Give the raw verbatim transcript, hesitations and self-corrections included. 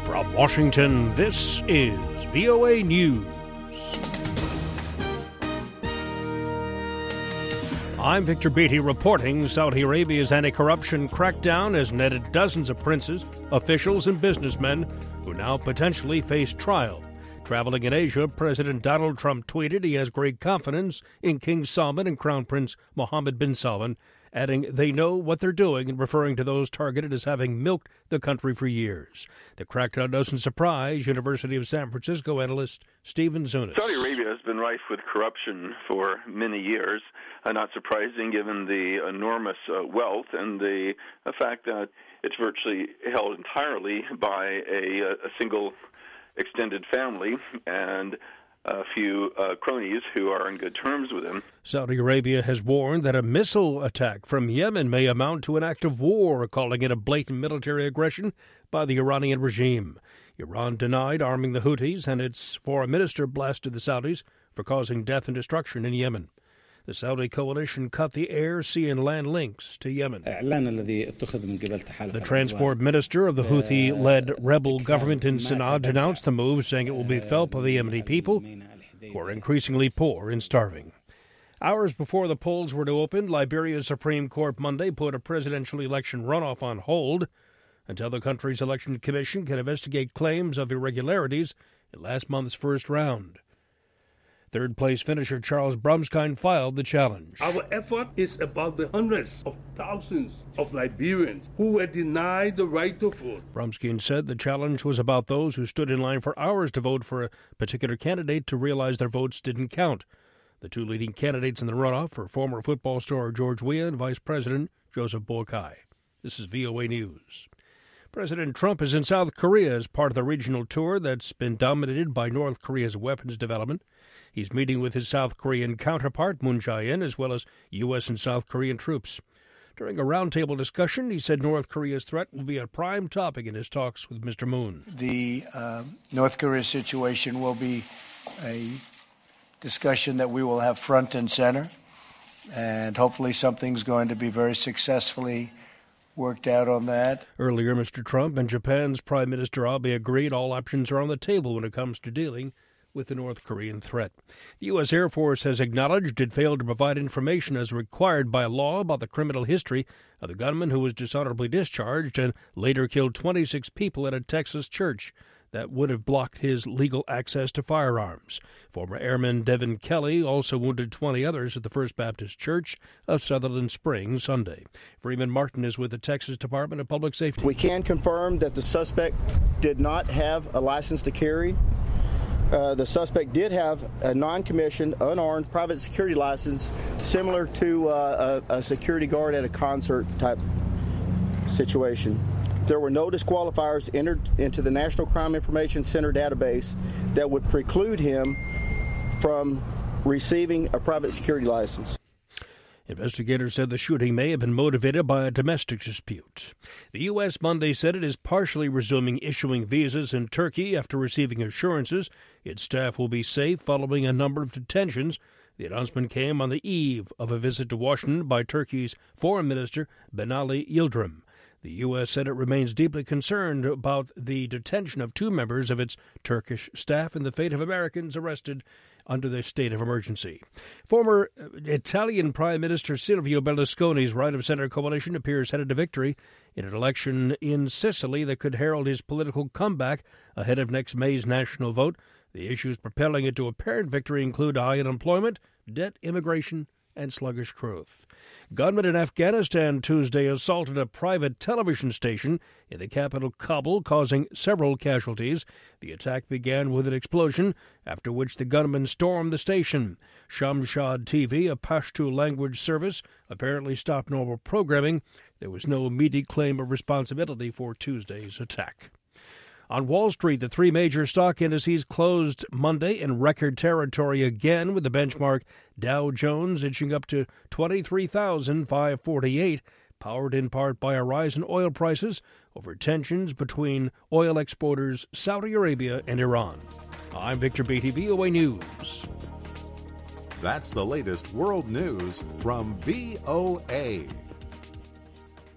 From Washington, this is V O A News. I'm Victor Beatty reporting Saudi Arabia's anti-corruption crackdown has netted dozens of princes, officials, and businessmen who now potentially face trial. Traveling in Asia, President Donald Trump tweeted he has great confidence in King Salman and Crown Prince Mohammed bin Salman, adding they know what they're doing and referring to those targeted as having milked the country for years. The crackdown doesn't surprise University of San Francisco analyst Stephen Zunis. Saudi Arabia has been rife with corruption for many years, uh, not surprising given the enormous uh, wealth and the, the fact that it's virtually held entirely by a, a single extended family and a few uh, cronies who are in good terms with him. Saudi Arabia has warned that a missile attack from Yemen may amount to an act of war, calling it a blatant military aggression by the Iranian regime. Iran denied arming the Houthis, and its foreign minister blasted the Saudis for causing death and destruction in Yemen. The Saudi coalition cut the air, sea, and land links to Yemen. The transport minister of the Houthi-led rebel government in Sana'a denounced the move, saying it will be felt by the Yemeni people, who are increasingly poor and starving. Hours before the polls were to open, Liberia's Supreme Court Monday put a presidential election runoff on hold until the country's election commission can investigate claims of irregularities in last month's first round. Third-place finisher Charles Brumskine filed the challenge. Our effort is about the hundreds of thousands of Liberians who were denied the right to vote. Brumskine said the challenge was about those who stood in line for hours to vote for a particular candidate to realize their votes didn't count. The two leading candidates in the runoff are former football star George Weah and Vice President Joseph Boakai. This is V O A News. President Trump is in South Korea as part of the regional tour that's been dominated by North Korea's weapons development. He's meeting with his South Korean counterpart, Moon Jae-in, as well as U S and South Korean troops. During a roundtable discussion, he said North Korea's threat will be a prime topic in his talks with Mister Moon. The uh, North Korea situation will be a discussion that we will have front and center, and hopefully something's going to be very successfully worked out on that. Earlier, Mister Trump and Japan's Prime Minister Abe agreed all options are on the table when it comes to dealing with the North Korean threat. The U S. Air Force has acknowledged it failed to provide information as required by law about the criminal history of the gunman who was dishonorably discharged and later killed twenty-six people at a Texas church that would have blocked his legal access to firearms. Former Airman Devin Kelly also wounded twenty others at the First Baptist Church of Sutherland Springs Sunday. Freeman Martin is with the Texas Department of Public Safety. We can confirm that the suspect did not have a license to carry. Uh, the suspect did have a non-commissioned, unarmed private security license similar to uh, a, a security guard at a concert type situation. There were no disqualifiers entered into the National Crime Information Center database that would preclude him from receiving a private security license. Investigators said the shooting may have been motivated by a domestic dispute. The U S Monday said it is partially resuming issuing visas in Turkey after receiving assurances its staff will be safe following a number of detentions. The announcement came on the eve of a visit to Washington by Turkey's Foreign Minister Binali Yildirim. The U S said it remains deeply concerned about the detention of two members of its Turkish staff and the fate of Americans arrested under the state of emergency. Former Italian Prime Minister Silvio Berlusconi's right-of-center coalition appears headed to victory in an election in Sicily that could herald his political comeback ahead of next May's national vote. The issues propelling it to apparent victory include high unemployment, debt, immigration, and sluggish growth. Gunmen in Afghanistan Tuesday assaulted a private television station in the capital Kabul, causing several casualties. The attack began with an explosion, after which the gunmen stormed the station. Shamshad T V, a Pashto language service, apparently stopped normal programming. There was no immediate claim of responsibility for Tuesday's attack. On Wall Street, the three major stock indices closed Monday in record territory again, with the benchmark Dow Jones inching up to twenty-three thousand five hundred forty-eight, powered in part by a rise in oil prices over tensions between oil exporters Saudi Arabia and Iran. I'm Victor Beatty, V O A News. That's the latest world news from V O A.